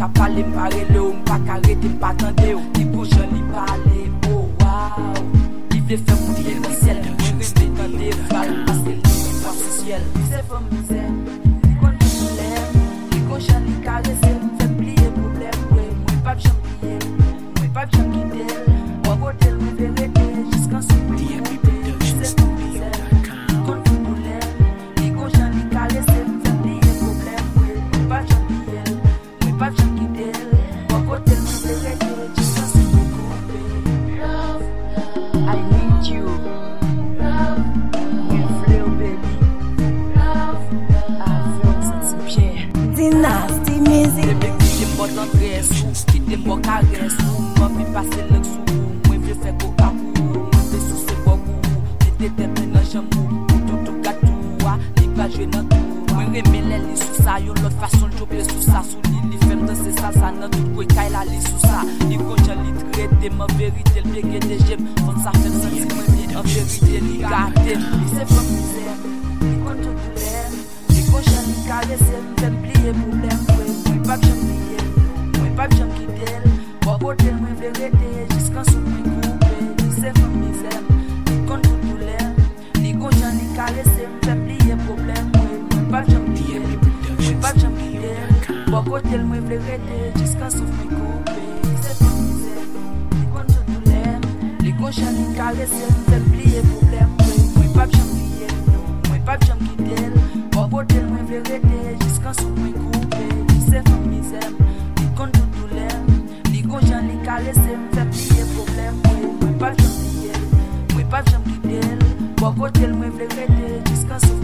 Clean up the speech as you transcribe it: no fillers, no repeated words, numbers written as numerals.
pas parler, m'parler le ou m'pas arrêter, m'pas tendre ou. Li cochon li parler, oh wow. Il veut faire monter le ciel, moi rêver dans des balles, passer le ciel. C'est femme misère, li kon tout l'aime, li cochon li caresser, m'fait plier problème, moi pas jamais plier, moi pas jamais quitter, moi côté me vérité jusqu'à ce que c'est femme misère, kon tout l'aime, li cochon li caresser, m'fait plier problème, moi pas jamais plier, moi pas jamais quitter, moi côté me vérité jusqu'à ce que love, I need you, love, with little baby, love, I feel sensi bien. Dynasty Music. Bébé qui t'aime pas d'engraisse, qui t'aime pas caresse, moi puis passer le sous, moi veux faire coca pour, moi veux sous ce bobo, t'es tête dans jambou, tout gâteau, li va jouer dans tout, moi remet les sous ça, yo l'autre façon de jouer sous ça, sous li fait danser salsa dans tout quoi kay la li sous ça, li concha li traité ma vérité, le bégué des j'aime, quand ça fait sentir moi bien en vérité li gâté, li c'est pas misère, li compte tout l'air, li concha li caresser, m'fait plier problème, moi pas jamais plier, moi pas jamais quitter, moi côté moi vérité jusqu'à ce que couper, li c'est pas misère, li compte tout l'air, li concha li caresser, m'fait plier problème, moi pas jamais plier, moi pas jamais quitter, moi côté moi vérité jusqu'à ce que couper, li c'est pas misère, li compte tout l'air, li concha li caresser, m'fait plier problème, moi pas jamais plier, moi pas jamais quitter, moi côté moi vérité jusqu'à ce que couper, li c'est pas misère, li compte tout l'air, li concha li caresser, m'fait plier problème, moi pas jamais plier, moi pas jamais quitter, moi côté moi vérité jusqu'à ce